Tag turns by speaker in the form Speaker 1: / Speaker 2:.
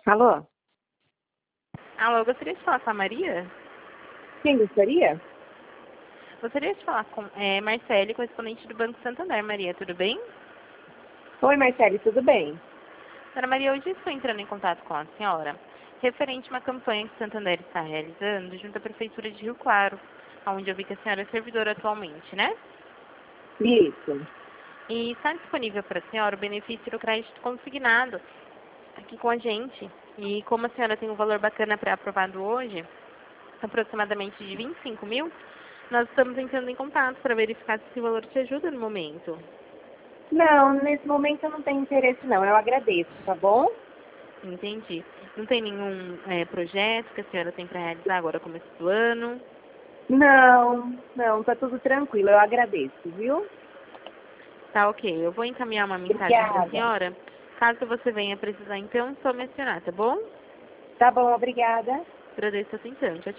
Speaker 1: Alô?
Speaker 2: Alô, eu gostaria de falar com a Maria?
Speaker 1: Quem gostaria?
Speaker 2: Gostaria de falar com Marcele, correspondente do Banco Santander. Maria, tudo bem?
Speaker 1: Oi, Marcele, tudo bem?
Speaker 2: Dona Maria, hoje estou entrando em contato com a senhora referente a uma campanha que o Santander está realizando junto à Prefeitura de Rio Claro, onde eu vi que a senhora é servidora atualmente, né?
Speaker 1: Isso.
Speaker 2: E está disponível para a senhora o benefício do crédito consignado aqui com a gente. E como a senhora tem um valor bacana pré-aprovado hoje, aproximadamente de 25 mil, nós estamos entrando em contato para verificar se esse valor te ajuda no momento.
Speaker 1: Não, nesse momento eu não tenho interesse não, eu agradeço, tá bom?
Speaker 2: Entendi. Não tem nenhum projeto que a senhora tem para realizar agora, começo do ano?
Speaker 1: Não, tá tudo tranquilo, eu agradeço, viu?
Speaker 2: Tá, ok. Eu vou encaminhar uma mensagem para a
Speaker 1: Obrigada.
Speaker 2: senhora. Caso você venha precisar, então, só mencionar, tá bom?
Speaker 1: Tá bom, obrigada.
Speaker 2: Agradeço a atenção. Tchau, tchau.